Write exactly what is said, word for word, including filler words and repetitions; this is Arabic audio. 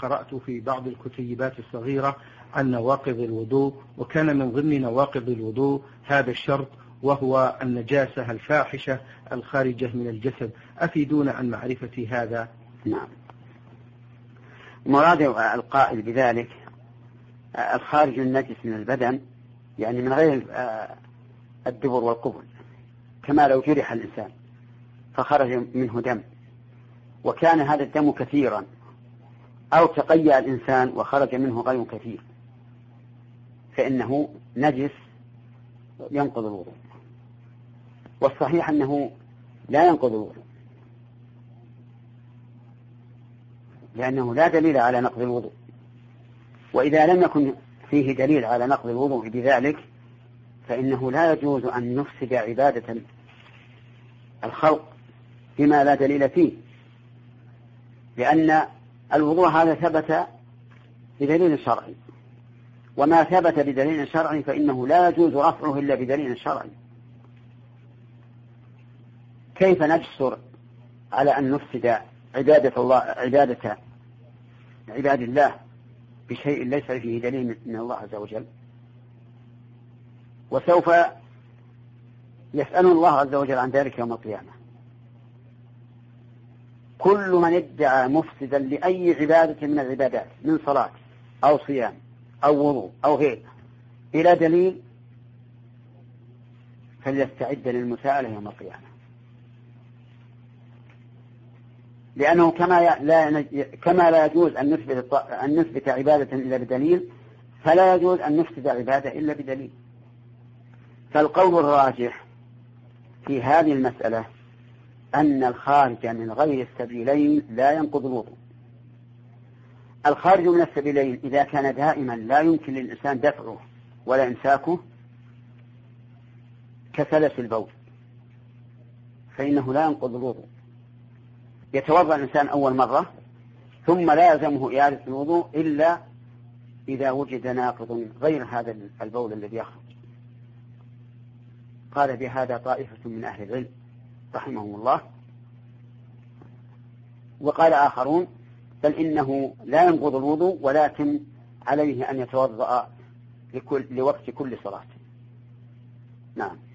قرأت في بعض الكتيبات الصغيرة عن نواقض الوضوء، وكان من ضمن نواقض الوضوء هذا الشرط، وهو النجاسة الفاحشة الخارجة من الجسد. أفيدونا عن معرفة هذا. نعم. مراد القائل بذلك الخارج النجس من البدن، يعني من غير الدبر والقبل، كما لو جرح الإنسان فخرج منه دم وكان هذا الدم كثيرا، أو تقيأ الإنسان وخرج منه غير كثير، فإنه نجس ينقض الوضوء. والصحيح أنه لا ينقض الوضوء، لأنه لا دليل على نقض الوضوء. وإذا لم يكن فيه دليل على نقض الوضوء بذلك فإنه لا يجوز أن نفسد عبادة الخلق بما لا دليل فيه، لأن الوضوء هذا ثبت بدليل شرعي، وما ثبت بدليل شرعي فإنه لا يجوز رفعه إلا بدليل شرعي. كيف نجسر على أن نفسد عبادة الله عبادة عباد الله بشيء ليس فيه دليل من الله عز وجل؟ وسوف يسأل الله عز وجل عن ذلك يوم القيامة. كل من ادعى مفسدا لأي عبادة من العبادات من صلاة أو صيام أو وضوء أو غيره إلى دليل فليستعد للمساءلة يوم القيامة، لأنه كما لا كما لا يجوز أن نثبت أن نثبت عبادة إلا بدليل، فلا يجوز أن نفسد عبادة إلا بدليل. فالقول الراجح في هذه المسألة أن الخارج من غير السبيلين لا ينقض الوضوء. الخارج من السبيلين إذا كان دائما لا يمكن للإنسان دفعه ولا إمساكه كسلس البول فإنه لا ينقض الوضوء. يتوضأ الإنسان أول مرة ثم لا يلزمه إعادة الوضوء إلا إذا وجد ناقض غير هذا البول الذي يخرج. قال بهذا طائفة من أهل العلم رحمهم الله، وقال آخرون بل إنه لا ينقض الوضوء ولكن عليه أن يتوضأ لكل لوقت كل صلاة. نعم.